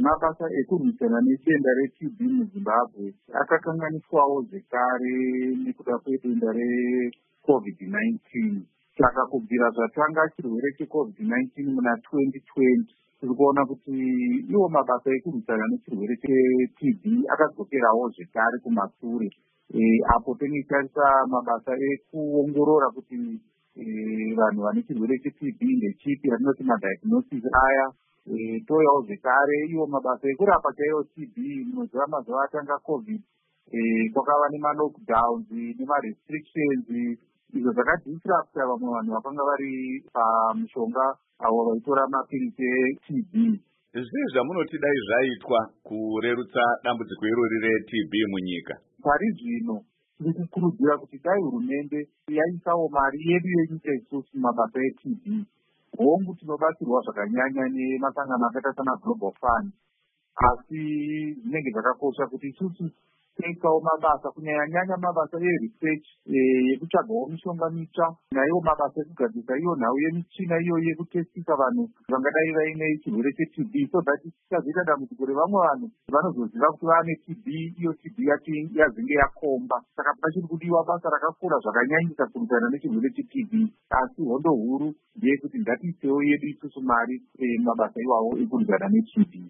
mabasa ekurwisana nedenda reTB muZimbabwe akakanganiswawo zvekare nekuda kwedenda reCovid-19. Saka kubvira zvatanga chirwere cheCovid-19 muna 2020 tiri kuona kuti iwo mabasa ekurwisana nechirwere cheTB akadzokerawo zvekare kumashure, apo tinotarisa mabasa ekuongorora kuti vanhu vane chirwere cheTB ndechipi, ratinoti madiagnosis aya. Toyawo zvekare iwo mabasa ekurapa chaiwo TB. Munoziva mazuva atanga COVID kwakava nemalockdowns nemarestrictions, izvo zvakadisrupta vamwe vanhu vakanga vari pamushonga avo vaitora mapirisi eTB. Zvii zvamunoti dai zvaitwa kurerutsa dambudziko irori reTB munyika? Pari zvino tiri kukurudzira kuti dai hurumende yaisawo mari yedu yenyika isusu mabasa eTB. Hongu tinobatsirwa zvakanyanya nemasangano akaita sana Global Fund, asi zvinenge zvakakosha kuti isusu toisawo mabasa, kunyanya mabasa eresearch yekutsvagawo mishonga mitsva, naiwo mabasa ekugadzisa iyo nhau yemichina iyo yekutesisa vanhu vangadai vaine chirwere cheTB, so that tisazoita dambudziko revamwe vanhu vanozoziva kuti vane TB, iyo TB yazenge yakomba. Saka pachiri kudiwa basa rakakura zvakanyanyisa kurwisana nechirwere cheTB, asi hondo huru ndeyekuti ngatiisewo yedu isusu mari mabasa iwawo ekurwisana neTB.